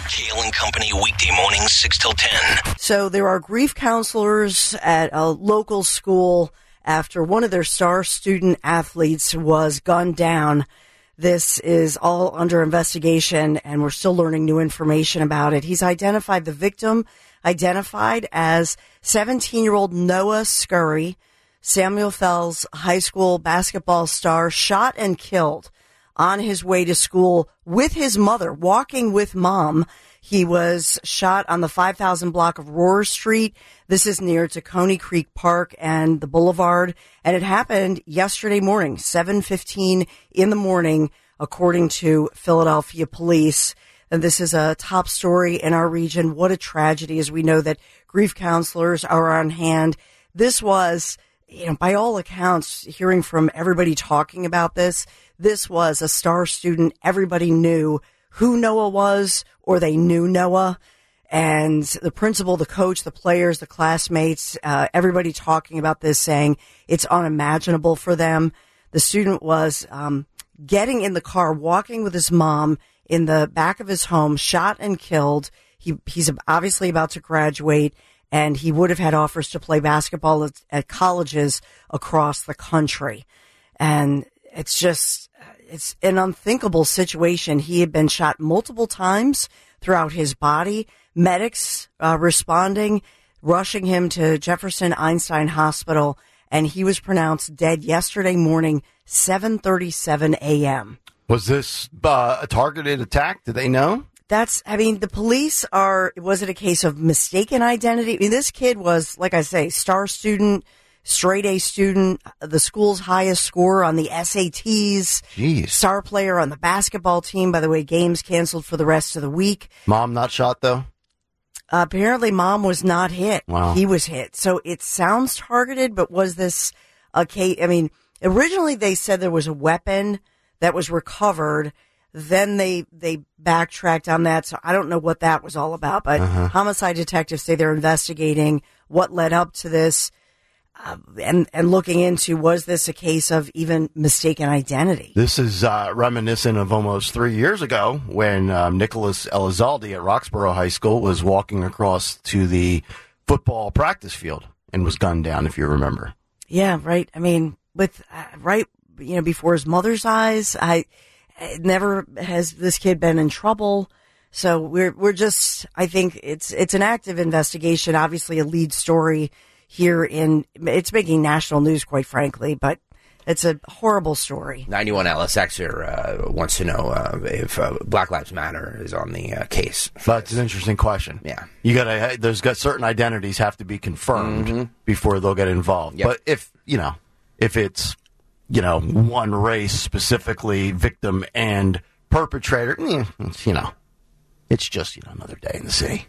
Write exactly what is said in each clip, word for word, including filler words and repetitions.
Kale and Company, weekday mornings, six till ten. So there are grief counselors at a local school after one of their star student athletes was gunned down. This is all under investigation, and we're still learning new information about it. He's identified the victim, identified as seventeen-year-old Noah Scurry, Samuel Fells High School basketball star, shot and killed on his way to school with his mother, walking with mom. He was shot on the five thousand block of Rohr Street. This is near Tacony Creek Park and the Boulevard. And it happened yesterday morning, seven fifteen in the morning, according to Philadelphia police. And this is a top story in our region. What a tragedy, as we know that grief counselors are on hand. This was, you know, by all accounts, hearing from everybody talking about this, this was a star student. Everybody knew who Noah was, or they knew Noah. And the principal, the coach, the players, the classmates, uh, everybody talking about this, saying it's unimaginable for them. The student was um, getting in the car, walking with his mom in the back of his home, shot and killed. He He's obviously about to graduate, and he would have had offers to play basketball at, at colleges across the country. And it's just, it's an unthinkable situation. He had been shot multiple times throughout his body. Medics uh, responding, rushing him to Jefferson Einstein Hospital, and he was pronounced dead yesterday morning, seven thirty-seven a.m. Was this uh, a targeted attack? Did they know? That's, I mean, the police are, was it a case of mistaken identity? I mean, this kid was, like I say, star student, straight A student, the school's highest scorer on the S A Ts. Jeez. Star player on the basketball team. By the way, games canceled for the rest of the week. Mom not shot, though? Uh, apparently, mom was not hit. Wow. He was hit. So it sounds targeted, but was this a case? I mean, originally they said there was a weapon that was recovered. Then they, they backtracked on that. So I don't know what that was all about, but uh-huh. homicide detectives say they're investigating what led up to this. Uh, and, and looking into, was this a case of even mistaken identity? This is uh, reminiscent of almost three years ago when um, Nicholas Elizalde at Roxborough High School was walking across to the football practice field and was gunned down, if you remember. Yeah, right. I mean, with uh, right, you know, before his mother's eyes, I never has this kid been in trouble. So we're we're just, I think it's it's an active investigation. Obviously, a lead story here in, it's making national news, quite frankly, but it's a horrible story. ninety-one L S Xer uh, wants to know uh, if uh, Black Lives Matter is on the uh, case. That's an interesting question. Yeah, you gotta. There's got certain identities have to be confirmed mm-hmm. before they'll get involved. Yep. But if you know, if it's you know one race specifically, victim and perpetrator, you know, it's just you know another day in the city.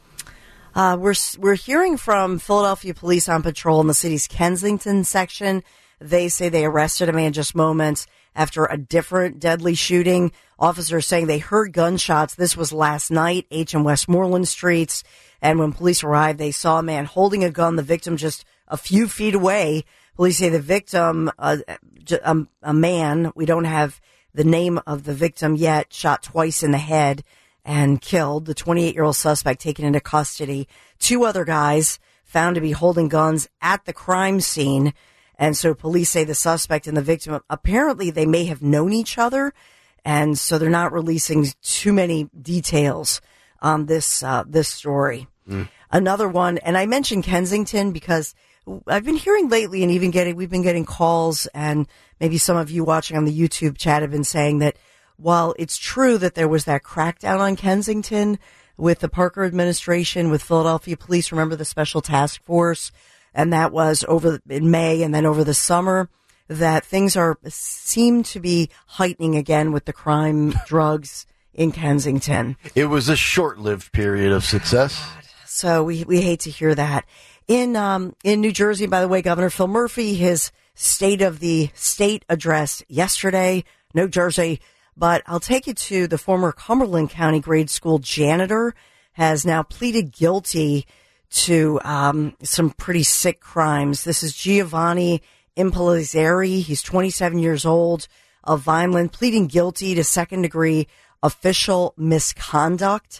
Uh, we're we're hearing from Philadelphia police on patrol in the city's Kensington section. They say they arrested a man just moments after a different deadly shooting. Officers saying they heard gunshots. This was last night, H and Westmoreland Streets. And when police arrived, they saw a man holding a gun, the victim just a few feet away. Police say the victim, uh, a, a man, we don't have the name of the victim yet, shot twice in the head and killed. The twenty-eight-year-old suspect taken into custody. Two other guys found to be holding guns at the crime scene. And so police say the suspect and the victim, apparently they may have known each other. And so they're not releasing too many details on this, uh, this story. Mm. Another one, and I mentioned Kensington because I've been hearing lately and even getting, we've been getting calls, and maybe some of you watching on the YouTube chat have been saying that while it's true that there was that crackdown on Kensington with the Parker administration, with Philadelphia police, remember the special task force, and that was over in May and then over the summer, that things are seem to be heightening again with the crime, drugs in Kensington. It was a short-lived period of success. So we we hate to hear that. In um in New Jersey, by the way, Governor Phil Murphy, his State of the State address yesterday, New Jersey. But I'll take you to the former Cumberland County grade school janitor has now pleaded guilty to um, some pretty sick crimes. This is Giovanni Impellizzeri. He's twenty-seven years old, of Vineland, pleading guilty to second-degree official misconduct.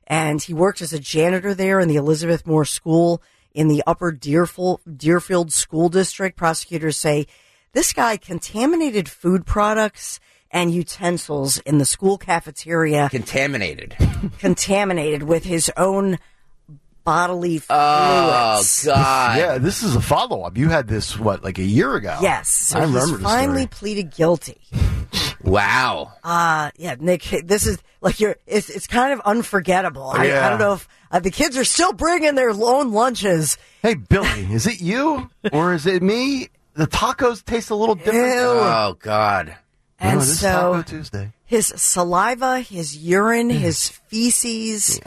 and he worked as a janitor there in the Elizabeth Moore School in the Upper Deerfield, Deerfield School District. Prosecutors say this guy contaminated food products and utensils in the school cafeteria. Contaminated. Contaminated with his own bodily fluids. Oh, God. Yeah, this is a follow-up. You had this, what, like a year ago? Yes. So I remember he's the finally story. pleaded guilty. Wow. Uh, yeah, Nick, this is like you're, it's, it's kind of unforgettable. I, Yeah. I don't know if uh, the kids are still bringing their own lunches. Hey, Billy, is it you or is it me? The tacos taste a little different. Ew. Oh, God. And no, this is so Taco Tuesday. his saliva, his urine, his feces,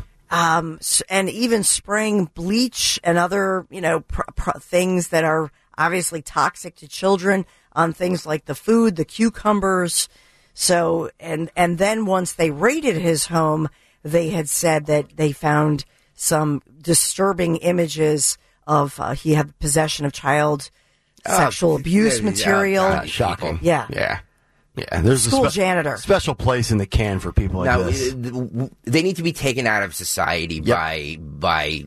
um, s- and even spraying bleach and other, you know, pr- pr- things that are obviously toxic to children on things like the food, the cucumbers. So, and, and then once they raided his home, they had said that they found some disturbing images of, uh, he had possession of child sexual abuse yeah, material. yeah, Uh, shocking. Yeah. Yeah. Yeah. There's School a spe- janitor. special place in the can for people like Now, this. uh, they need to be taken out of society by by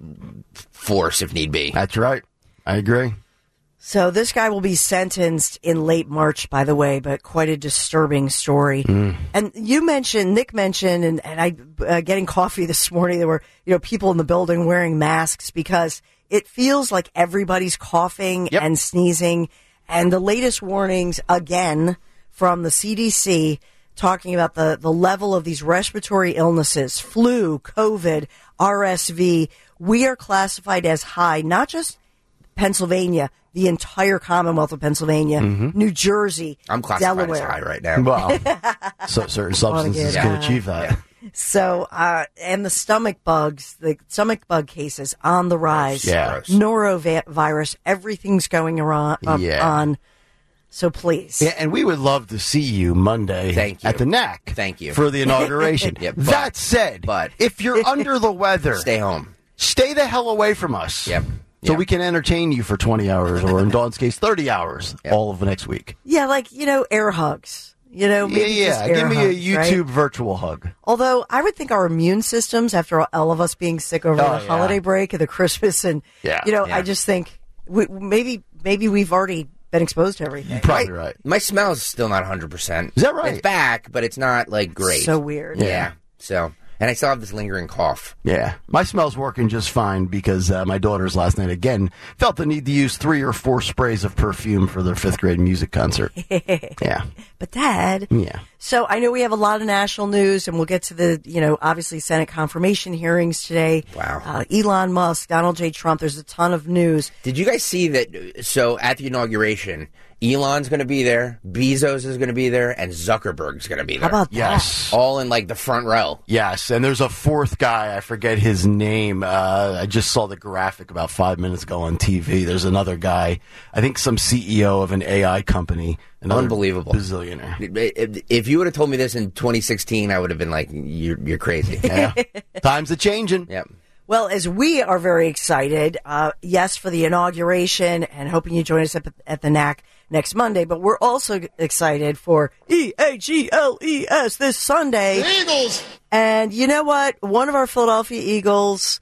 force if need be. That's right. I agree. So this guy will be sentenced in late March, by the way, but quite a disturbing story. And you mentioned, Nick mentioned, and, and I, uh, getting coffee this morning, there were, you know, people in the building wearing masks because it feels like everybody's coughing Yep. and sneezing. And the latest warnings, again, from the C D C, talking about the, the level of these respiratory illnesses, flu, COVID, R S V. We are classified as high, not just Pennsylvania, the entire Commonwealth of Pennsylvania, New Jersey, I'm classified Delaware. as high right now. Well, so certain substances get can that. achieve that. So, uh, and the stomach bugs, the stomach bug cases on the rise. Yeah. Gross. Norovirus, everything's going around, up Yeah. on. So please. Yeah, and we would love to see you Monday Thank you. at the N A C. Thank you. For the inauguration. Yeah, but- that said, but- if you're under the weather, Stay home. stay the hell away from us. Yep. So Yep. we can entertain you for twenty hours, or in Dawn's case, thirty hours, Yep. all of the next week. Yeah, like, you know, air hugs. You know, Yeah, maybe just yeah. air Give me hugs, a right? YouTube virtual hug. Although I would think our immune systems, after all of us being sick over Oh, the yeah. holiday break and the Christmas, and Yeah, you know, yeah. I just think we, maybe maybe we've already been exposed to everything. Probably right. My smell is still not one hundred percent. Is that right? It's back, but it's not, like, great. So weird. Yeah. So, and I still have this lingering cough. Yeah, my smell's working just fine because uh, my daughters last night again felt the need to use three or four sprays of perfume for their fifth grade music concert. Yeah, But Dad, yeah. so I know we have a lot of national news, and we'll get to the, you know, obviously Senate confirmation hearings today. Wow. Uh, Elon Musk, Donald J. Trump. There's a ton of news. Did you guys see that? So, at the inauguration, Elon's going to be there, Bezos is going to be there, and Zuckerberg's going to be there. How about Yes. All in, like, the front row. Yes, and there's a fourth guy. I forget his name. Uh, I just saw the graphic about five minutes ago on T V. There's another guy. I think some C E O of an A I company. Another Unbelievable. bazillionaire. If you would have told me this in twenty sixteen, I would have been like, "You're, you're crazy." Yeah, times are changing. Yep. Well, as we are very excited, uh, yes, for the inauguration and hoping you join us at, at the N A C next Monday, but we're also excited for E H E L E S this Sunday. Eagles. And you know what? One of our Philadelphia Eagles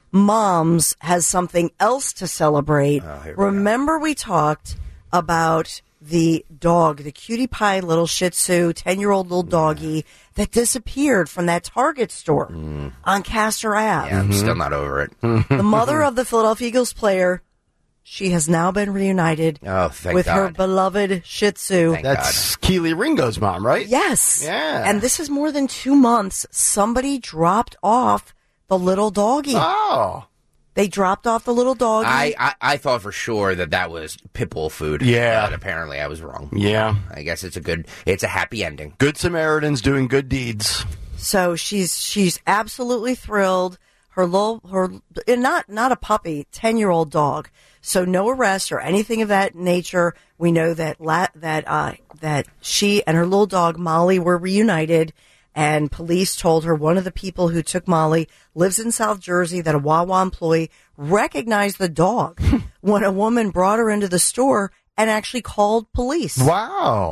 moms has something else to celebrate. Oh, here we go. Remember we talked about the dog, the cutie pie little Shih Tzu, ten-year-old little doggy that disappeared from that Target store on Castor Ave. Yeah, I'm still not over it. The mother of the Philadelphia Eagles player, she has now been reunited Oh, thank with her God. beloved Shih Tzu. Thank That's Keely Ringo's mom, right? Yes. Yeah. And this is more than two months. Somebody dropped off the little doggy. Oh. They dropped off the little doggy. I, I, I thought for sure that that was Pitbull food. Yeah. But apparently I was wrong. Yeah. I guess it's a good, it's a happy ending. Good Samaritans doing good deeds. So she's she's absolutely thrilled. Her little her and not not a puppy, ten year old dog. So no arrest or anything of that nature. We know that la- that uh, that she and her little dog Molly were reunited, and police told her one of the people who took Molly lives in South Jersey. That a Wawa employee recognized the dog when a woman brought her into the store and actually called police. Wow.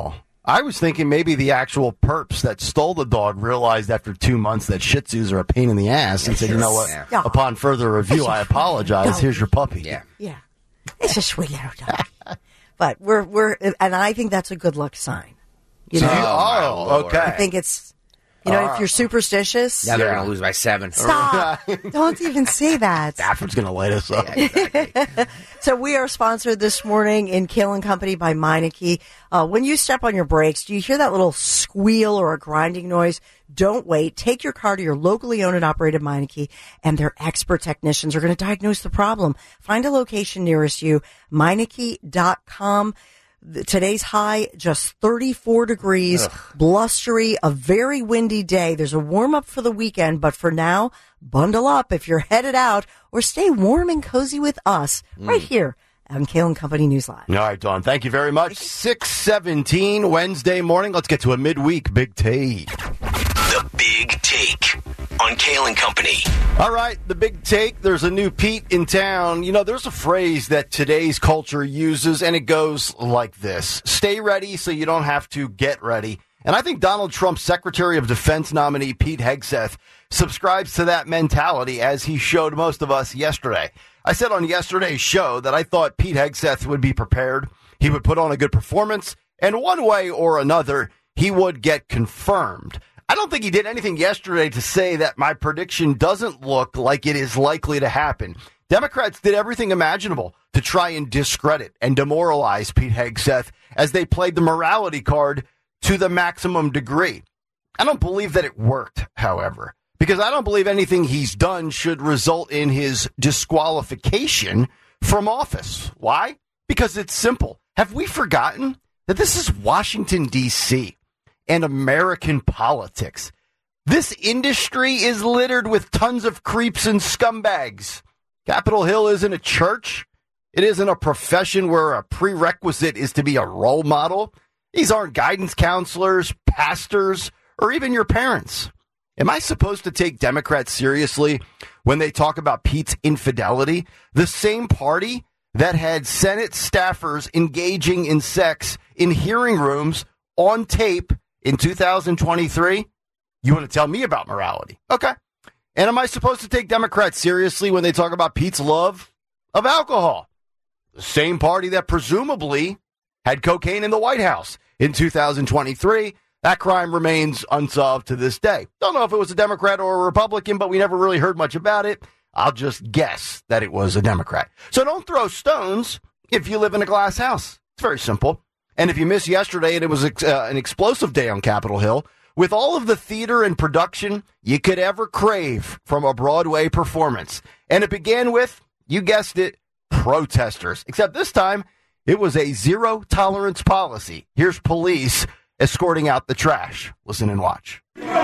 I was thinking maybe the actual perps that stole the dog realized after two months that Shih Tzus are a pain in the ass and said, you know what, Yeah. upon further review, I apologize. Here's your puppy. Yeah. Yeah. It's a sweet little dog. But we're, we're, and I think that's a good luck sign. You know, Oh, my Lord. okay. I think it's, you know, if you're superstitious, Now they're Yeah. going to lose by seven. stop. Don't even say that. Stafford's going to light us up. Yeah, exactly. So we are sponsored this morning in Kale and Company by Meineke. Uh, when you step on your brakes, do you hear that little squeal or a grinding noise? Don't wait. Take your car to your locally owned and operated Meineke, and their expert technicians are going to diagnose the problem. Find a location nearest you, Meineke dot com. Today's high, just thirty-four degrees, Ugh. blustery, a very windy day. There's a warm up for the weekend, but for now, bundle up if you're headed out or stay warm and cozy with us mm. right here on Kale and Company News Live. All right, Dawn, thank you very much. six seventeen Wednesday morning. Let's get to a midweek Big Take. The Big Take on Kale and Company. All right, the Big Take. There's a new Pete in town. You know, there's a phrase that today's culture uses, and it goes like this. Stay ready so you don't have to get ready. And I think Donald Trump's Secretary of Defense nominee, Pete Hegseth, subscribes to that mentality, as he showed most of us yesterday. I said on yesterday's show that I thought Pete Hegseth would be prepared. He would put on a good performance, and one way or another, he would get confirmed. I don't think he did anything yesterday to say that my prediction doesn't look like it is likely to happen. Democrats did everything imaginable to try and discredit and demoralize Pete Hegseth as they played the morality card to the maximum degree. I don't believe that it worked, however, because I don't believe anything he's done should result in his disqualification from office. Why? Because it's simple. Have we forgotten that this is Washington, D C and American politics? This industry is littered with tons of creeps and scumbags. Capitol Hill isn't a church. It isn't a profession where a prerequisite is to be a role model. These aren't guidance counselors, pastors, or even your parents. Am I supposed to take Democrats seriously when they talk about Pete's infidelity? The same party that had Senate staffers engaging in sex in hearing rooms on tape in two thousand twenty-three? You want to tell me about morality? Okay. And am I supposed to take Democrats seriously when they talk about Pete's love of alcohol? The same party that presumably had cocaine in the White House in two thousand twenty-three. That crime remains unsolved to this day. Don't know if it was a Democrat or a Republican, but we never really heard much about it. I'll just guess that it was a Democrat. So don't throw stones if you live in a glass house. It's very simple. And if you missed yesterday and it was uh, an explosive day on Capitol Hill, with all of the theater and production you could ever crave from a Broadway performance. And it began with, you guessed it, protesters. Except this time, it was a zero-tolerance policy. Here's police escorting out the trash. Listen and watch.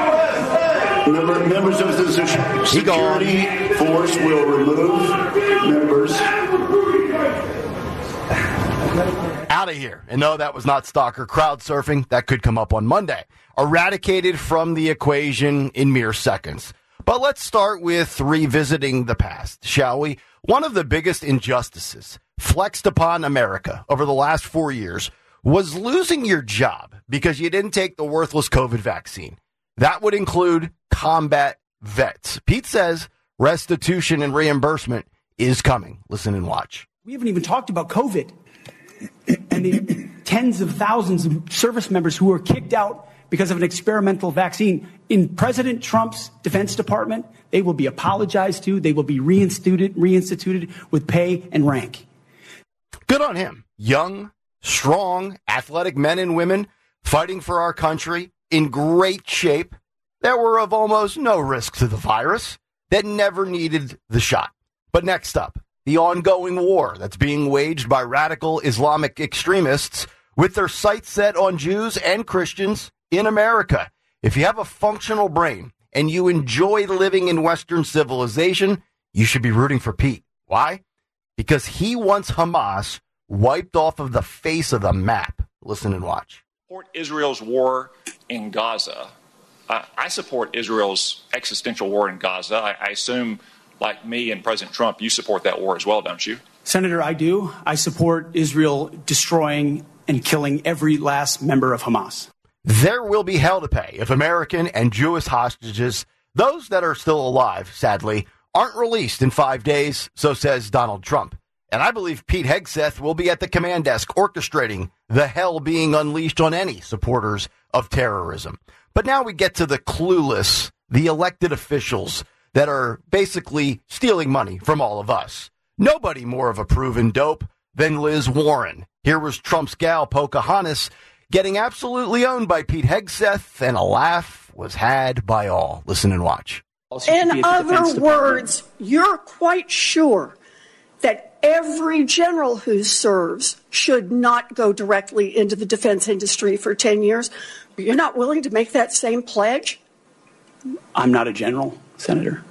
Member, members of the security force will remove members. Out of here. And no, that was not stalker crowd surfing. That could come up on Monday. Eradicated from the equation in mere seconds. But let's start with revisiting the past, shall we? One of the biggest injustices flexed upon America over the last four years was losing your job because you didn't take the worthless COVID vaccine. That would include combat vets. Pete says restitution and reimbursement is coming. Listen and watch. We haven't even talked about COVID and the tens of thousands of service members who were kicked out because of an experimental vaccine. In President Trump's Defense Department, they will be apologized to. They will be reinstituted, reinstituted with pay and rank. Good on him. Young, strong, athletic men and women fighting for our country in great shape that were of almost no risk to the virus, that never needed the shot. But next up, the ongoing war that's being waged by radical Islamic extremists with their sights set on Jews and Christians in America. If you have a functional brain and you enjoy living in Western civilization, you should be rooting for Pete. Why? Because he wants Hamas wiped off of the face of the map. Listen and watch. Support Israel's war in Gaza. Uh, I support Israel's existential war in Gaza. I, I assume, like me and President Trump, you support that war as well, don't you? Senator, I do. I support Israel destroying and killing every last member of Hamas. There will be hell to pay if American and Jewish hostages, those that are still alive, sadly, aren't released in five days, so says Donald Trump. And I believe Pete Hegseth will be at the command desk orchestrating the hell being unleashed on any supporters of terrorism. But now we get to the clueless, the elected officials that are basically stealing money from all of us. Nobody more of a proven dope than Liz Warren. Here was Trump's gal, Pocahontas, getting absolutely owned by Pete Hegseth, and a laugh was had by all. Listen and watch. In other words, you're quite sure that every general who serves should not go directly into the defense industry for ten years. You're not willing to make that same pledge? I'm not a general, Senator.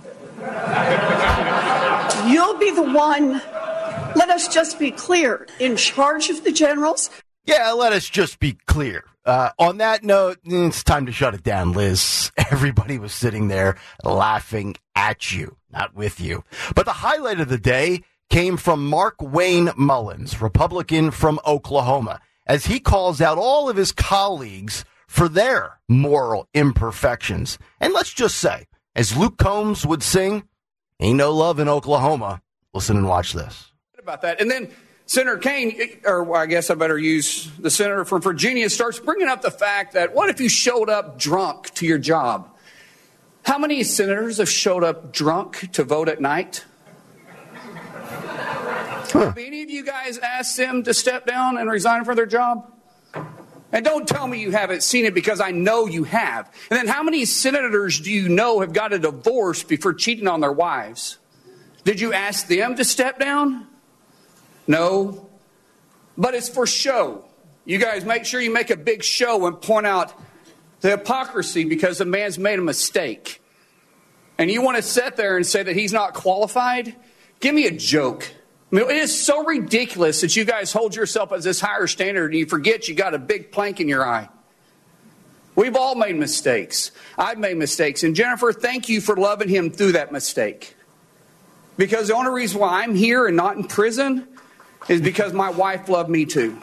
You'll be the one, let us just be clear, in charge of the generals. Yeah, let us just be clear. Uh, on that note, it's time to shut it down, Liz. Everybody was sitting there laughing at you, not with you. But the highlight of the day came from Mark Wayne Mullins, Republican from Oklahoma, as he calls out all of his colleagues for their moral imperfections. And let's just say, as Luke Combs would sing, ain't no love in Oklahoma. Listen and watch this. About that. And then Senator Kaine, or I guess I better use the senator from Virginia, starts bringing up the fact that what if you showed up drunk to your job? How many senators have showed up drunk to vote at night? Huh. Have any of you guys asked them to step down and resign from their job? And don't tell me you haven't seen it, because I know you have. And then how many senators do you know have got a divorce before cheating on their wives? Did you ask them to step down? No. But it's for show. You guys make sure you make a big show and point out the hypocrisy because the man's made a mistake. And you want to sit there and say that he's not qualified? Give me a joke. I mean, it is so ridiculous that you guys hold yourself as this higher standard and you forget you got a big plank in your eye. We've all made mistakes. I've made mistakes. And Jennifer, thank you for loving him through that mistake. Because the only reason why I'm here and not in prison is because my wife loved me too.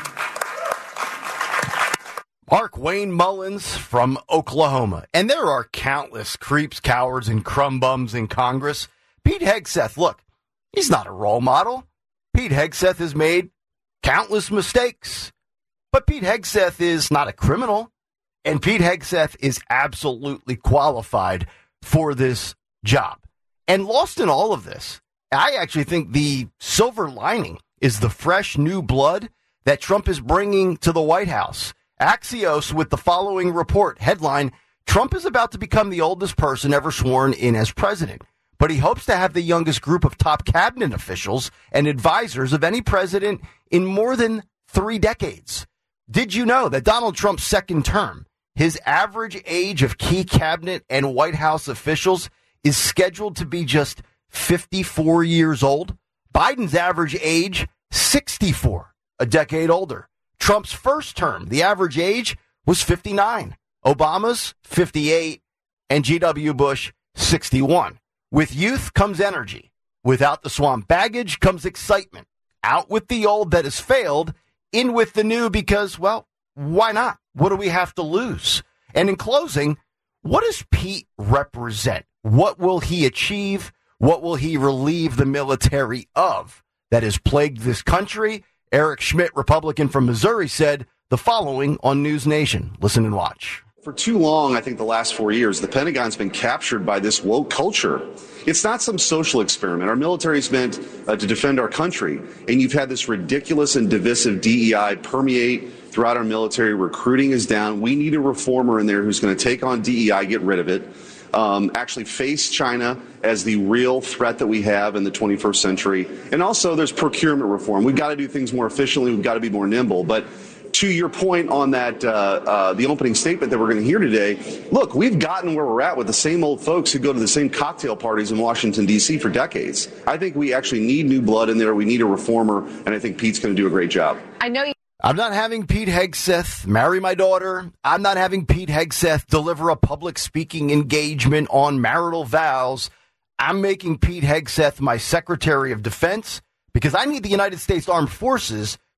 Mark Wayne Mullins from Oklahoma. And there are countless creeps, cowards, and crumb bums in Congress. Pete Hegseth, look, he's not a role model. Pete Hegseth has made countless mistakes. But Pete Hegseth is not a criminal. And Pete Hegseth is absolutely qualified for this job. And lost in all of this, I actually think the silver lining is the fresh new blood that Trump is bringing to the White House. Axios with the following report. Headline, Trump is about to become the oldest person ever sworn in as president, but he hopes to have the youngest group of top cabinet officials and advisors of any president in more than three decades. Did you know that Donald Trump's second term, his average age of key cabinet and White House officials is scheduled to be just fifty-four years old? Biden's average age, sixty-four, a decade older. Trump's first term, the average age was fifty-nine. Obama's fifty-eight, and G W. Bush, sixty-one. With youth comes energy. Without the swamp baggage comes excitement. Out with the old that has failed, in with the new because, well, why not? What do we have to lose? And in closing, what does Pete represent? What will he achieve? What will he relieve the military of that has plagued this country? Eric Schmidt, Republican from Missouri, said the following on News Nation. Listen and watch. For too long, I think the last four years, the Pentagon's been captured by this woke culture. It's not some social experiment. Our military is meant uh, to defend our country. And you've had this ridiculous and divisive D E I permeate throughout our military. Recruiting is down. We need a reformer in there who's going to take on D E I, get rid of it. Um, actually face China as the real threat that we have in the twenty-first century. And also there's procurement reform. We've got to do things more efficiently. We've got to be more nimble. But to your point on that, uh, uh, the opening statement that we're going to hear today, look, we've gotten where we're at with the same old folks who go to the same cocktail parties in Washington, D C for decades. I think we actually need new blood in there. We need a reformer. And I think Pete's going to do a great job. I know you. I'm not having Pete Hegseth marry my daughter. I'm not having Pete Hegseth deliver a public speaking engagement on marital vows. I'm making Pete Hegseth my Secretary of Defense because I need the United States Armed Forces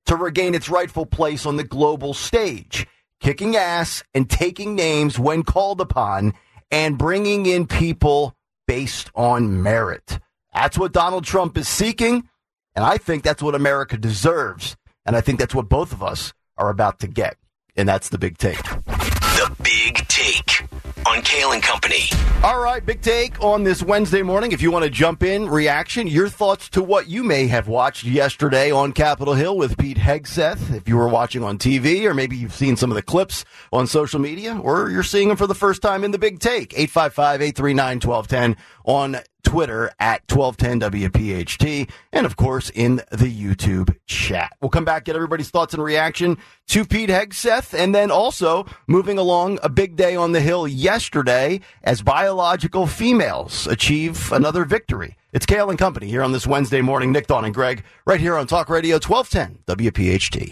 to regain its rightful place on the global stage, kicking ass and taking names when called upon and bringing in people based on merit. That's what Donald Trump is seeking, and I think that's what America deserves, and I think that's what both of us are about to get, and that's the Big Take. The Big Take on Kale and Company. All right, Big Take on this Wednesday morning. If you want to jump in, reaction, your thoughts to what you may have watched yesterday on Capitol Hill with Pete Hegseth, if you were watching on T V, or maybe you've seen some of the clips on social media, or you're seeing them for the first time in the Big Take. eight five five, eight three nine, one two one zero on Twitter at twelve ten W P H T, and of course in the YouTube chat. We'll come back, get everybody's thoughts and reaction to Pete Hegseth, and then also moving along, a big day on the Hill yesterday as biological females achieve another victory. It's Kale and Company here on this Wednesday morning. Nick, Dawn, and Greg right here on Talk Radio twelve ten W P H T.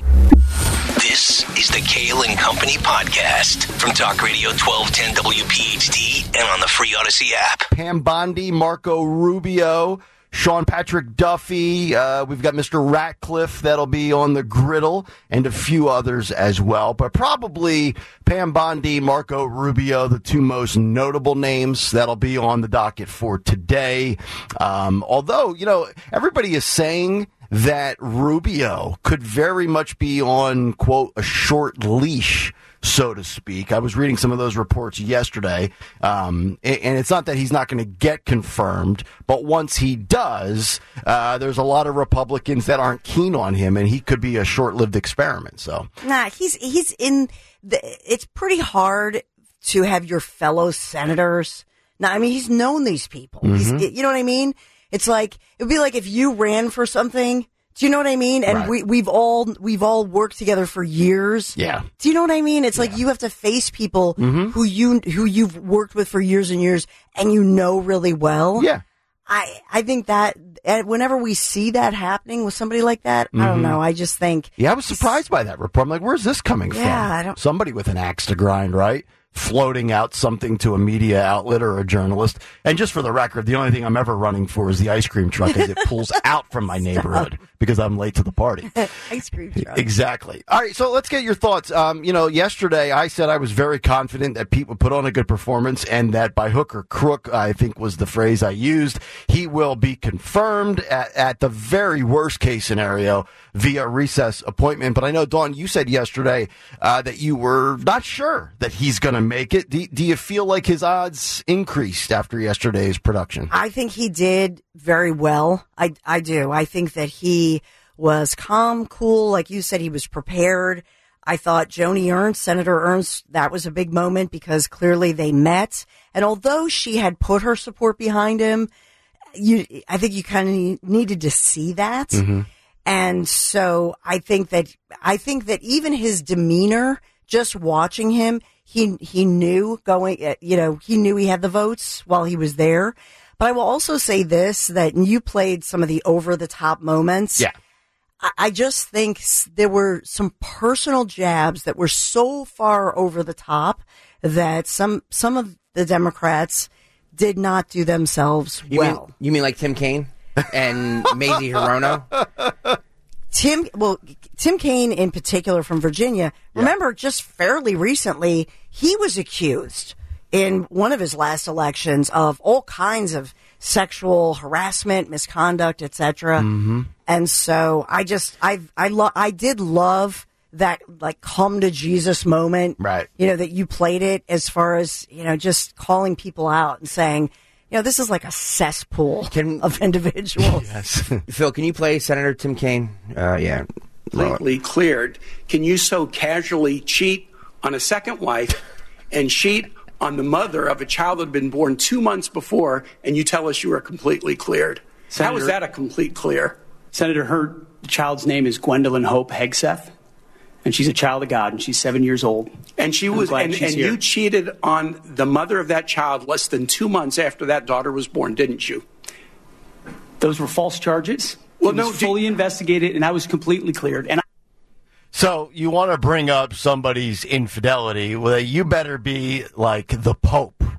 This is the Kale and Company podcast from Talk Radio twelve ten W P H T and on the free Odyssey app. Pam Bondi, Marco Rubio, Sean Patrick Duffy. Uh, we've got Mister Ratcliffe that'll be on the griddle, and a few others as well. But probably Pam Bondi, Marco Rubio, the two most notable names that'll be on the docket for today. Um, although, you know, everybody is saying that Rubio could very much be on, quote, a short leash, so to speak. I was reading some of those reports yesterday, um, and, and it's not that he's not going to get confirmed, but once he does, uh, there's a lot of Republicans that aren't keen on him, and he could be a short-lived experiment. So, nah, he's he's in. The, it's pretty hard to have your fellow senators. Now, I mean, he's known these people. Mm-hmm. He's, you know what I mean? It's like, it would be like if you ran for something. Do you know what I mean? And right. we, we've all, we've all worked together for years. Yeah. Do you know what I mean? It's yeah. like you have to face people mm-hmm. who you, who you've worked with for years and years and you know really well. Yeah. I, I think that whenever we see that happening with somebody like that, mm-hmm. I don't know. I just think. Yeah, I was surprised by that report. I'm like, where's this coming yeah, from? I don't. Somebody with an axe to grind, right? Floating out something to a media outlet or a journalist. And just for the record, the only thing I'm ever running for is the ice cream truck as it pulls out from my neighborhood because I'm late to the party. Ice cream truck. Exactly. All right, so let's get your thoughts. Um, you know, yesterday I said I was very confident that Pete would put on a good performance and that by hook or crook, I think was the phrase I used, he will be confirmed at, at the very worst case scenario via recess appointment. But I know, Dawn, you said yesterday uh, that you were not sure that he's going to make it. Do, do you feel like his odds increased after yesterday's production? I think he did very well. I, I do. I think that he was calm, cool. Like you said, he was prepared. I thought Joni Ernst, Senator Ernst, that was a big moment because clearly they met. And although she had put her support behind him, you, I think you kind of needed to see that. Mm-hmm. And so I think that, I think that even his demeanor, just watching him, he, he knew going, you know, he knew he had the votes while he was there. But I will also say this, that you played some of the over the top moments. Yeah. I, I just think there were some personal jabs that were so far over the top that some, some of the Democrats did not do themselves you well. Mean, you mean like Tim Kaine and Mazie Hirono? Tim, well, Tim Kaine in particular from Virginia, remember just fairly recently, he was accused in one of his last elections of all kinds of sexual harassment, misconduct, et cetera. Mm-hmm. And so I just, I, I, lo- I did love that like come to Jesus moment, right? You know, that you played it as far as, you know, just calling people out and saying, you know, this is like a cesspool can, of individuals. Yes. Phil, can you play Senator Tim Kaine? Uh, yeah. Lately cleared. Can you so casually cheat on a second wife and cheat on the mother of a child that had been born two months before, and you tell us you are completely cleared? Senator, How is that a complete clear? Senator, her child's name is Gwendolyn Hope Hegseth, and she's a child of God, and she's seven years old. And she was, and, and you cheated on the mother of that child less than two months after that daughter was born, didn't you? Those were false charges. Well, it no, was fully investigated, and I was completely cleared. And I- so you want to bring up somebody's infidelity? Well, you better be like the Pope, right?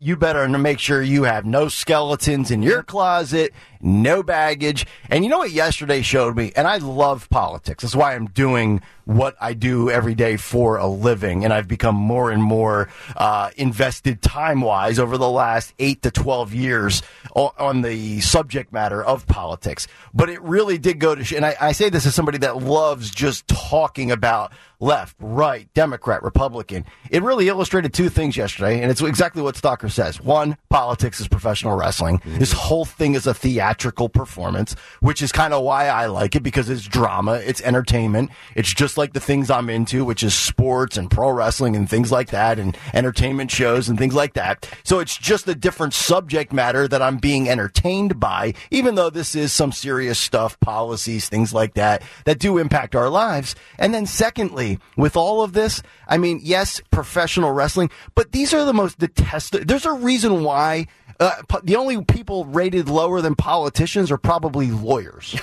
you better make sure you have no skeletons in your closet, no baggage. And you know what yesterday showed me? And I love politics. That's why I'm doing what I do every day for a living. And I've become more and more uh, invested time-wise over the last eight to twelve years on the subject matter of politics. But it really did go to, sh- and I, I say this as somebody that loves just talking about left, right, Democrat, Republican. It really illustrated two things yesterday, and it's exactly what Stalker says. One, politics is professional wrestling. Mm-hmm. This whole thing is a theatrical performance, which is kind of why I like it, because it's drama, it's entertainment. It's just like the things I'm into, which is sports and pro wrestling and things like that, and entertainment shows and things like that. So it's just a different subject matter that I'm being entertained by, even though this is some serious stuff, policies, things like that, that do impact our lives. And then secondly, with all of this, I mean, yes, professional wrestling, but these are the most detested. There's a reason why uh, the only people rated lower than politicians are probably lawyers,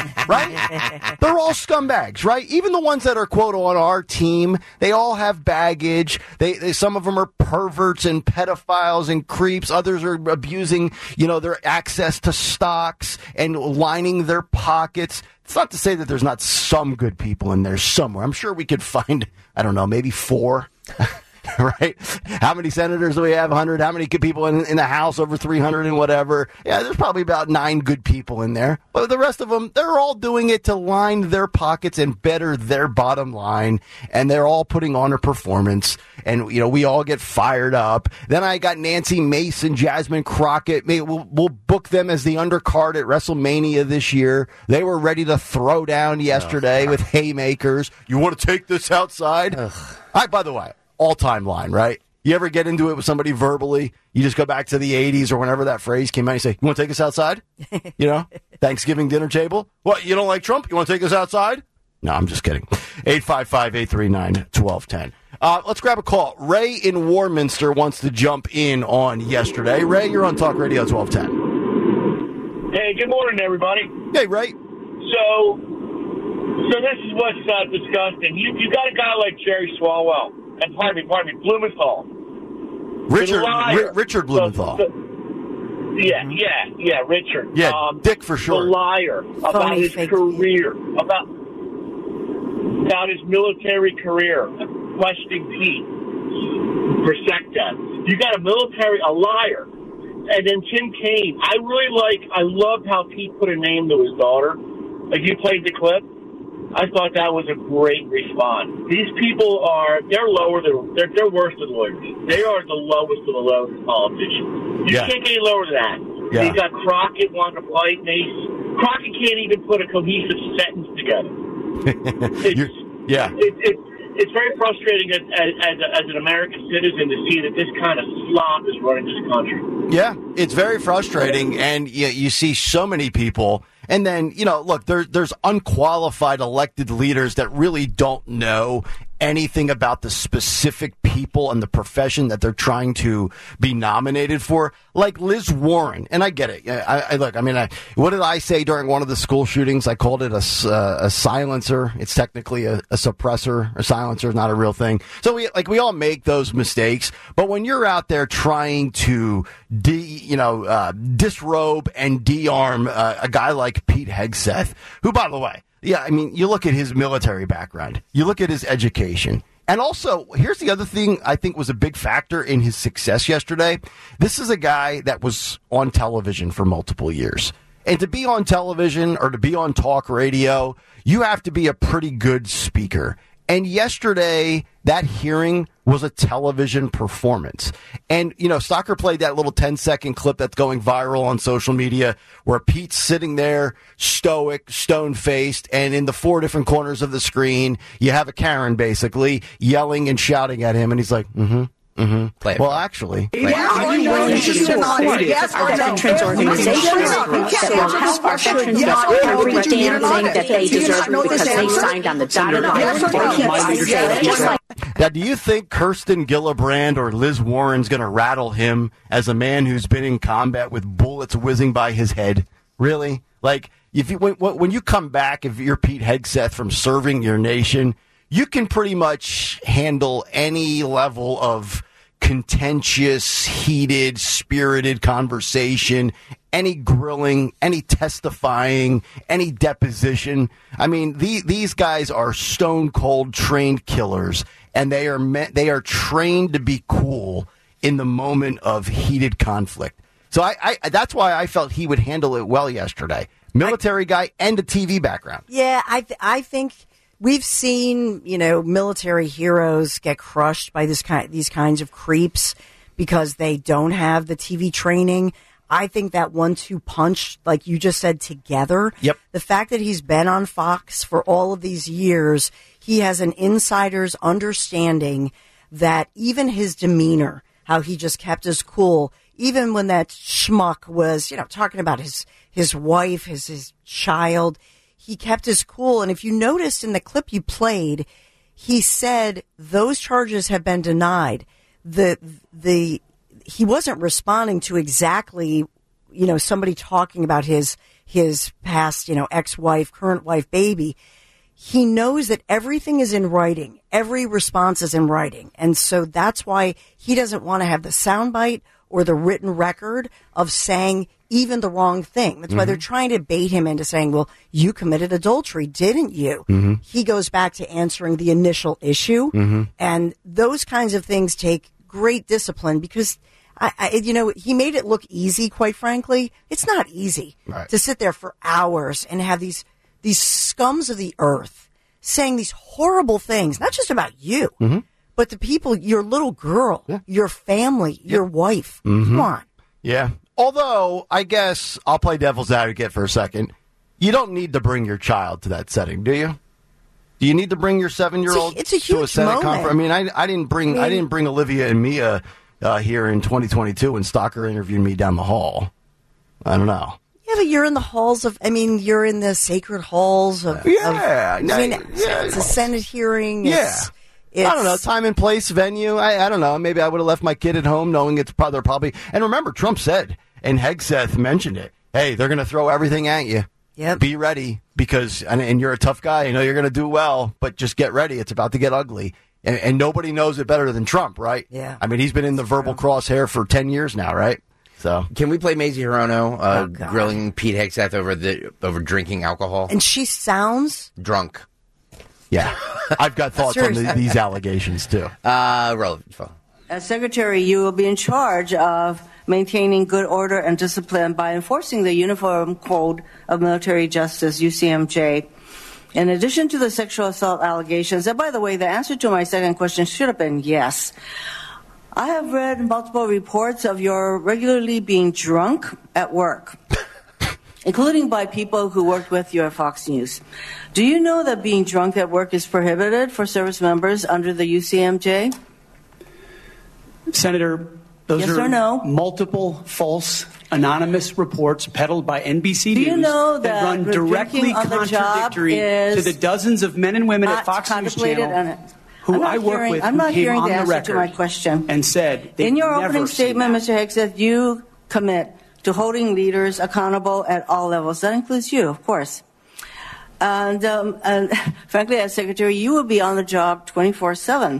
right? They're all scumbags, right? Even the ones that are, quote, on our team, they all have baggage. They, they some of them are perverts and pedophiles and creeps. Others are abusing, you know, their access to stocks and lining their pockets. It's not to say that there's not some good people in there somewhere. I'm sure we could find, I don't know, maybe four, right? How many senators do we have? one hundred? How many good people in, in the House? Over three hundred and whatever. Yeah, there's probably about nine good people in there. But the rest of them, they're all doing it to line their pockets and better their bottom line. And they're all putting on a performance. And, you know, we all get fired up. Then I got Nancy Mason, Jasmine Crockett. Maybe we'll, we'll book them as the undercard at WrestleMania this year. They were ready to throw down yesterday oh, with haymakers. You want to take this outside? Ugh. I, by the way, all-time line, right? You ever get into it with somebody verbally? You just go back to the eighties or whenever that phrase came out. You say, you want to take us outside? You know, Thanksgiving dinner table? What, you don't like Trump? You want to take us outside? No, I'm just kidding. eight five five, eight three nine, one two one zero. Uh, let's grab a call. Ray in Warminster wants to jump in on yesterday. Ray, you're on Talk Radio twelve ten. Hey, good morning, everybody. Hey, Ray. So, so this is what's uh, disgusting. You you got a guy like Jerry Swalwell, and pardon me, pardon me, Blumenthal. Richard R- Richard Blumenthal. The, the, yeah, yeah, yeah, Richard. Yeah, um, Dick for sure. The liar about Funny his fake. career, about about his military career, questioning Pete Persecta. You got a military, a liar. And then Tim Kaine. I really like, I loved how Pete put a name to his daughter. Like, you played the clip. I thought that was a great response. These people are, they're lower than, they're, they're worse than lawyers. They are the lowest of the lowest politicians. You Yeah. can't get any lower than that. Yeah. You got Crockett wanting to fight Mace. Crockett can't even put a cohesive sentence together. It's, yeah. It, it, it's very frustrating as, as, as an American citizen to see that this kind of slop is running this country. Yeah, it's very frustrating, and you, you see so many people. And then, you know, look, there, there's unqualified elected leaders that really don't know anything about the specific people and the profession that they're trying to be nominated for, like Liz Warren. And I get it. I, I look, I mean, I, what did I say during one of the school shootings? I called it a, uh, a silencer. It's technically a, a suppressor. A silencer is not a real thing. So we, like, we all make those mistakes. But when you're out there trying to, de, you know, uh, disrobe and de-arm uh, a guy like Pete Hegseth, who, by the way, yeah, I mean, you look at his military background, you look at his education, and also, here's the other thing I think was a big factor in his success yesterday. This is a guy that was on television for multiple years. And to be on television or to be on talk radio, you have to be a pretty good speaker. And yesterday, that hearing was a television performance. And, you know, Stalker played that little ten-second clip that's going viral on social media where Pete's sitting there, stoic, stone-faced, and in the four different corners of the screen, you have a Karen, basically, yelling and shouting at him, and he's like, mm-hmm. Mm-hmm. Well, actually, Are you willing to support our veterans organizations that will help our veterans get every damn thing that they deserve because they signed on the dotted line? Just like now, do you think Kirsten Gillibrand or Liz Warren's going to rattle him as a man who's been in combat with bullets whizzing by his head? Really? Like, if you when, when you come back, if you're Pete Hegseth from serving your nation, you can pretty much handle any level of contentious, heated, spirited conversation, any grilling, any testifying, any deposition. I mean, the, these guys are stone cold trained killers, and they are meant, they are trained to be cool in the moment of heated conflict. So I, I that's why I felt he would handle it well yesterday. Military I, guy and a T V background. Yeah, I th- I think we've seen, you know, military heroes get crushed by this kind these kinds of creeps because they don't have the T V training. I think that one two punch, like you just said, together. Yep. The fact that he's been on Fox for all of these years, he has an insider's understanding that even his demeanor, how he just kept his cool, even when that schmuck was, you know, talking about his, his wife, his, his child, he kept his cool. And if you noticed in the clip you played, he said those charges have been denied. The, the, he wasn't responding to exactly, you know, somebody talking about his, his past, you know, ex-wife, current wife, baby. He knows that everything is in writing. Every response is in writing. And so that's why he doesn't want to have the soundbite or the written record of saying even the wrong thing. That's mm-hmm. why they're trying to bait him into saying, well, you committed adultery, didn't you? Mm-hmm. He goes back to answering the initial issue. Mm-hmm. And those kinds of things take great discipline because, I, I, you know, he made it look easy, quite frankly. It's not easy right. to sit there for hours and have these these scums of the earth saying these horrible things, not just about you, mm-hmm. but the people, your little girl, yeah. your family, yep. your wife. Mm-hmm. Come on. Yeah. Although, I guess I'll play devil's advocate for a second. You don't need to bring your child to that setting, do you? Do you need to bring your seven-year-old it's a, it's a to a Senate moment. conference? I mean, I, I didn't bring I, mean, I didn't bring Olivia and Mia uh, here in twenty twenty-two when Stalker interviewed me down the hall. I don't know. Yeah, but you're in the halls of, I mean, you're in the sacred halls of, yeah, of, I mean, yeah, it's a Senate hearing. Yeah. It's, it's, I don't know, time and place, venue. I, I don't know. Maybe I would have left my kid at home knowing it's probably, probably. And remember, Trump said, and Hegseth mentioned it, hey, they're going to throw everything at you. Yep. Be ready because, and, and you're a tough guy. I know you're going to do well, but just get ready. It's about to get ugly. And, and nobody knows it better than Trump, right? Yeah. I mean, he's been in the verbal crosshair for ten years now, right? So can we play Mazie Hirono uh, oh, grilling Pete Hegseth over the over drinking alcohol? And she sounds drunk. Yeah, I've got thoughts on the, these allegations too. Uh, relevant. As Secretary, you will be in charge of maintaining good order and discipline by enforcing the Uniform Code of Military Justice, U C M J. In addition to the sexual assault allegations, and by the way, the answer to my second question should have been yes. I have read multiple reports of your regularly being drunk at work, including by people who worked with you at Fox News. Do you know that being drunk at work is prohibited for service members under the U C M J? Senator, those yes are or no? multiple false anonymous reports peddled by N B C Do News you know that, that run directly on the contradictory job to the dozens of men and women not at Fox News contemplated Channel on it. who I work hearing, with I'm who not came hearing on the the answer record to my question. and said they've in your never opening seen statement, that. Mister Hegseth, you commit to holding leaders accountable at all levels. That includes you, of course. And, um, and frankly, as Secretary, you will be on the job twenty-four seven.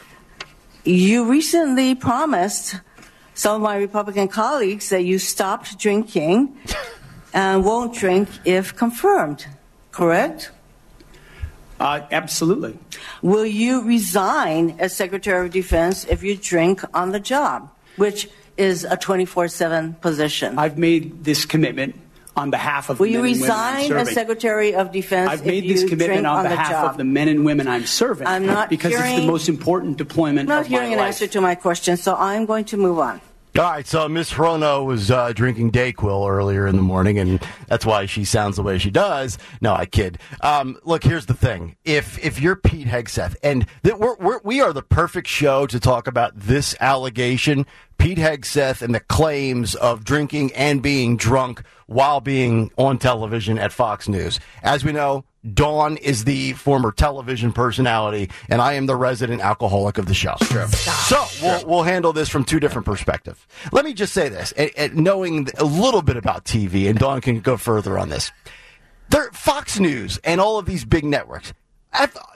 You recently promised some of my Republican colleagues that you stopped drinking and won't drink if confirmed, correct? Uh, absolutely. Will you resign as Secretary of Defense if you drink on the job, which is a twenty-four seven position? I've made this commitment on behalf of Will the men you and women I'm resign serving. as Secretary of Defense I've if made you this commitment drink on, on the behalf job? of the men and women I'm serving. I'm not because hearing, it's the most important deployment I'm not of hearing my an life. answer to my question, so I'm going to move on. All right, so Miss Hirono was uh, drinking Dayquil earlier in the morning, and that's why she sounds the way she does. No, I kid. Um, look, here's the thing: if if you're Pete Hegseth, and th- we're, we're, we are the perfect show to talk about this allegation, Pete Hegseth, and the claims of drinking and being drunk while being on television at Fox News. As we know, Dawn is the former television personality, and I am the resident alcoholic of the show. True. So we'll, we'll handle this from two different perspectives. Let me just say this, and, and knowing a little bit about T V, and Dawn can go further on this. There, Fox News and all of these big networks,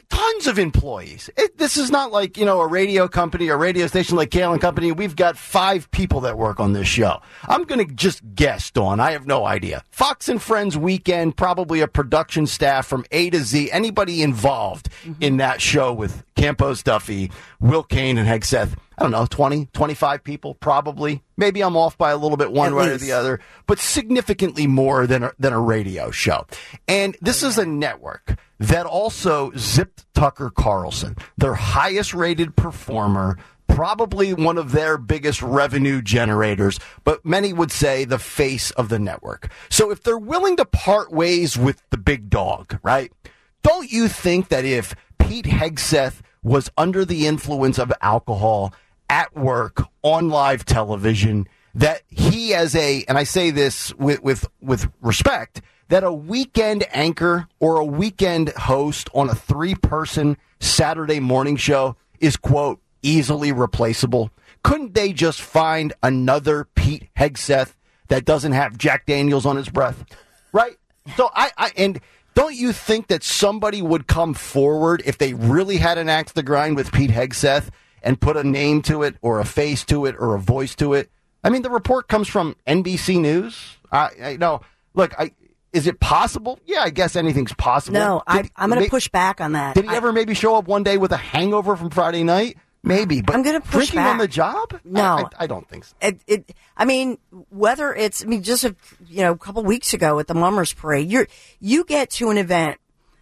tons of employees. It, this is not like, you know, a radio company or radio station like Kale and Company. We've got five people that work on this show. I'm going to just guess, Dawn. I have no idea. Fox and Friends Weekend, probably a production staff from A to Z. Anybody involved mm-hmm. in that show with Campos Duffy, Will Kane, and Hegseth. I don't know, twenty, twenty-five people, probably. Maybe I'm off by a little bit one At way least. or the other, but significantly more than a, than a radio show. And this is a network that also zipped Tucker Carlson, their highest rated performer, probably one of their biggest revenue generators, but many would say the face of the network. So if they're willing to part ways with the big dog, right? Don't you think that if Pete Hegseth was under the influence of alcohol at work on live television, that he as a, and I say this with, with, with respect, that a weekend anchor or a weekend host on a three-person Saturday morning show is, quote, easily replaceable? Couldn't they just find another Pete Hegseth that doesn't have Jack Daniels on his breath? Right? So I, I and don't you think that somebody would come forward if they really had an axe to grind with Pete Hegseth and put a name to it or a face to it or a voice to it? I mean, the report comes from N B C News. I, I no, look, I, is it possible? Yeah, I guess anything's possible. No, did, I, I'm going to push back on that. Did he I, ever maybe show up one day with a hangover from Friday night? Maybe, but I'm going to push drinking back. on the job? No, I, I, I don't think so. It, it, I mean, whether it's, I mean, just a, you know, a couple weeks ago at the Mummers Parade, you you get to an event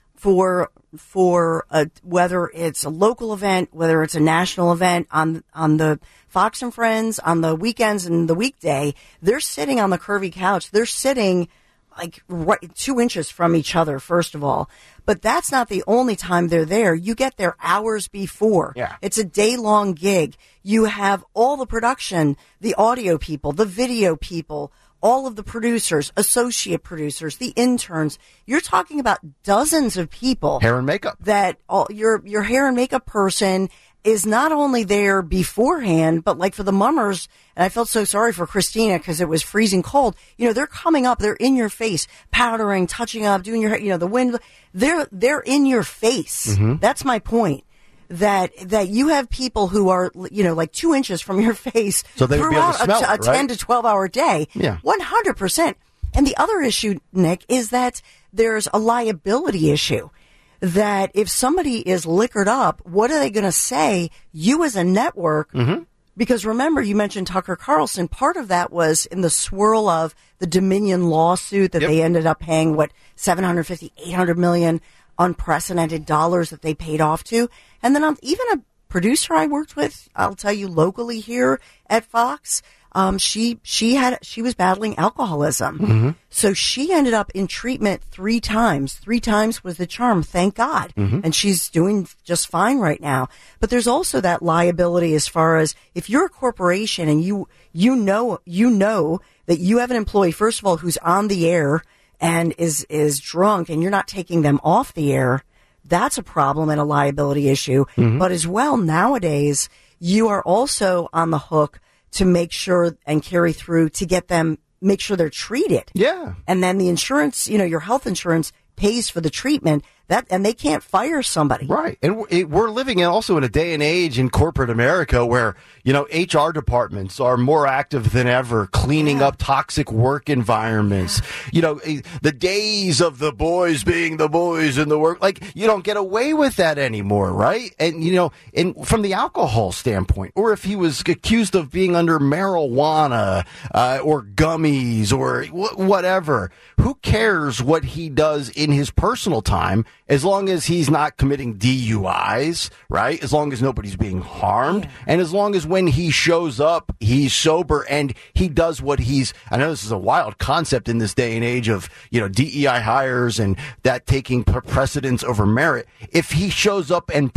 for for a, whether it's a local event, whether it's a national event on on the Fox and Friends on the weekends and the weekday, they're sitting on the curvy couch. They're sitting like right, two inches from each other, first of all. But that's not the only time they're there. You get there hours before. Yeah. It's a day-long gig. You have all the production, the audio people, the video people, all of the producers, associate producers, the interns. You're talking about dozens of people. Hair and makeup. That all, your your hair and makeup person is not only there beforehand, but like for the Mummers, and I felt so sorry for Christina because it was freezing cold. You know, they're coming up, they're in your face, powdering, touching up, doing your hair, you know, the wind. They're, they're in your face. Mm-hmm. That's my point. That, that you have people who are, you know, like two inches from your face. So they would be able to smell a, a it, right? ten to twelve hour day. Yeah. one hundred percent. And the other issue, Nick, is that there's a liability issue. That if somebody is liquored up, what are they going to say? You as a network, mm-hmm. because remember, you mentioned Tucker Carlson. Part of that was in the swirl of the Dominion lawsuit that yep. they ended up paying, what, seven hundred fifty, eight hundred million unprecedented dollars that they paid off to. And then um, even a producer I worked with, I'll tell you locally here at Fox, Um, she, she had, she was battling alcoholism. Mm-hmm. So she ended up in treatment three times. Three times was the charm, thank God. Mm-hmm. And she's doing just fine right now. But there's also that liability as far as if you're a corporation and you, you know, you know that you have an employee, first of all, who's on the air and is, is drunk and you're not taking them off the air. That's a problem and a liability issue. Mm-hmm. But as well, nowadays, you are also on the hook to make sure and carry through to get them, make sure they're treated. Yeah. And then the insurance, you know, your health insurance pays for the treatment. That, and they can't fire somebody. Right. And we're living in also in a day and age in corporate America where, you know, H R departments are more active than ever, cleaning yeah. up toxic work environments. Yeah. You know, the days of the boys being the boys in the work, like you don't get away with that anymore, right? And, you know, and from the alcohol standpoint, or if he was accused of being under marijuana uh, or gummies or wh- whatever, who cares what he does in his personal time? As long as he's not committing D U Is, right? As long as nobody's being harmed. And as long as when he shows up, he's sober and he does what he's, I know this is a wild concept in this day and age of, you know, D E I hires and that taking precedence over merit. If he shows up and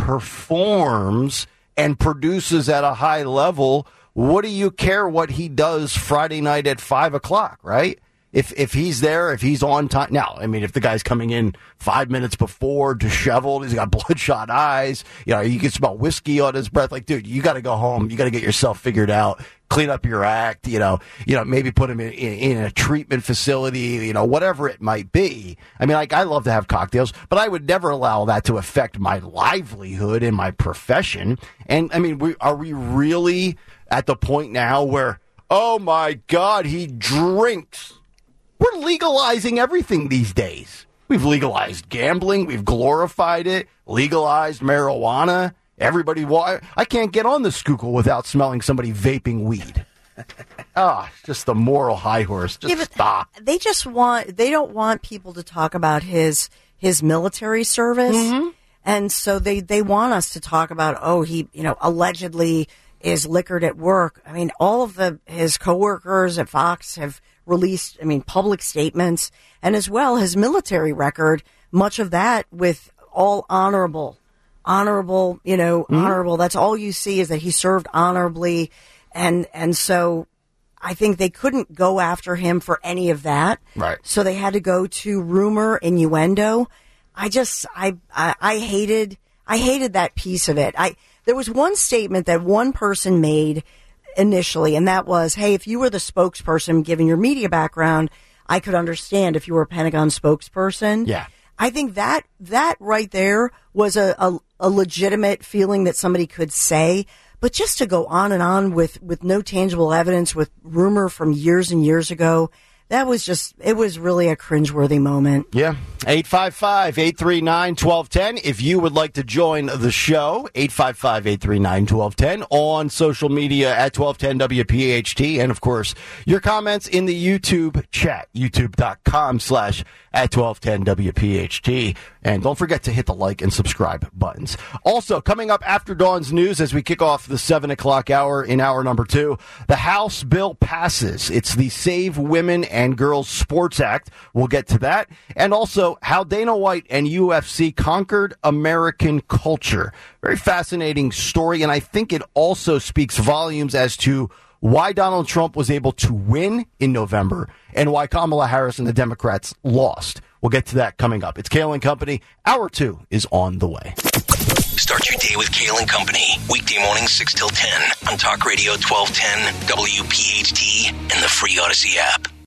performs and produces at a high level, what do you care what he does Friday night at five o'clock, right? If if he's there, if he's on time. Now, I mean, if the guy's coming in five minutes before, disheveled, he's got bloodshot eyes, you know, you can smell whiskey on his breath. Like, dude, you got to go home. You got to get yourself figured out. clean up your act, you know, you know, maybe put him in, in, in a treatment facility, you know, whatever it might be. I mean, like, I love to have cocktails, but I would never allow that to affect my livelihood and my profession. And, I mean, we, are we really at the point now where, oh, my God, he drinks? We're legalizing everything these days. We've legalized gambling. We've glorified it, legalized marijuana. Everybody, I can't get on the Schuylkill without smelling somebody vaping weed. Ah, oh, just the moral high horse. Just yeah, stop. They just want, they don't want people to talk about his his military service. Mm-hmm. And so they, they want us to talk about, oh, he, you know, allegedly is liquored at work. I mean, all of the his coworkers at Fox have released, I mean, public statements, and as well his military record, much of that with all honorable. Honorable, you know, mm-hmm. honorable. That's all you see is that he served honorably. And, and so I think they couldn't go after him for any of that. Right. So they had to go to rumor, innuendo. I just, I, I, I hated, I hated that piece of it. I, there was one statement that one person made initially, and that was, hey, if you were the spokesperson, given your media background, I could understand if you were a Pentagon spokesperson. Yeah. I think that that right there was a, a, a legitimate feeling that somebody could say. But just to go on and on with, with no tangible evidence, with rumor from years and years ago, that was just, it was really a cringeworthy moment. Yeah. eight five five, eight three nine, one two one zero. If you would like to join the show, eight five five, eight three nine, one two one zero. On social media at twelve ten W P H T. And, of course, your comments in the YouTube chat, youtube.com slash at twelve ten W P H T. And don't forget to hit the like and subscribe buttons. Also, coming up after Dawn's news as we kick off the seven o'clock hour in hour number two, the House bill passes. It's the Save Women and Girls Sports Act. We'll get to that. And also, how Dana White and U F C conquered American culture. Very fascinating story, and I think it also speaks volumes as to why Donald Trump was able to win in November and why Kamala Harris and the Democrats lost. We'll get to that coming up. It's Kale and Company. Hour two is on the way. Start your day with Kale and Company. Weekday mornings six till ten on Talk Radio twelve ten, W P H T, and the free Odyssey app.